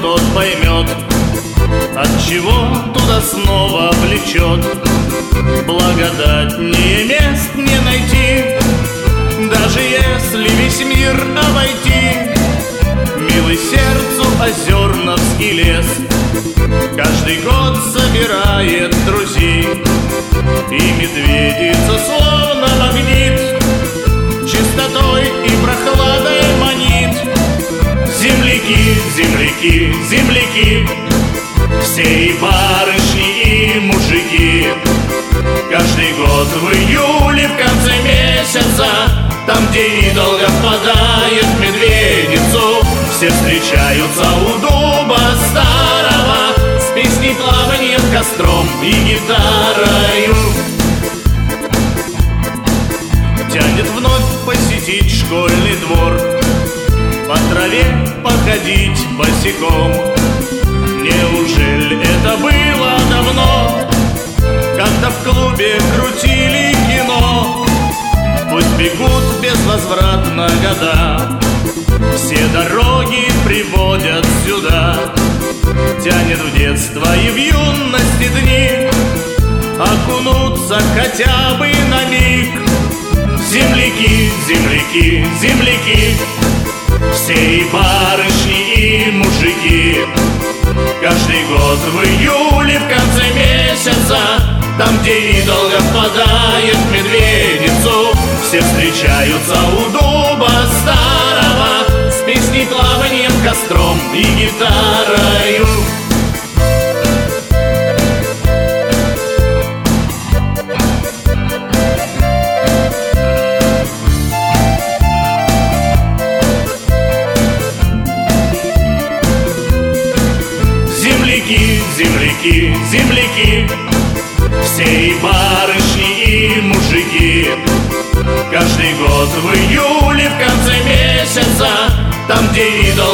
тот поймет, отчего туда снова влечет. Благодатнее мест не найти, даже если весь мир обойти. Милый сердцу Озерновский лес каждый год собирает друзей, и медведица словно магнит чистотой и прохладой манит. Земляки, земляки, земляки, все и барышни, и мужики, каждый год в июле в конце месяца, там, где идолга впадает в медведицу, все встречаются у дуба старого с песней, плаванием, костром и гитарою. Тянет вновь посетить школьный двор, по траве походить босиком. Неужели это было давно, когда в клубе крутили кино? Пусть бегут безвозвратно года, все дороги приводят сюда. Тянет в детство и в юности дни, окунуться хотя бы на миг. Земляки, земляки, земляки, все и барышни, и мужики, каждый год в июле в конце месяца, там, где идолга впадает в медведицу, все встречаются у дуба старого с песней, плаванием, костром и гитарою. Земляки, земляки, земляки, все и барышни, и мужики, каждый год в июле в конце месяца, там, где идол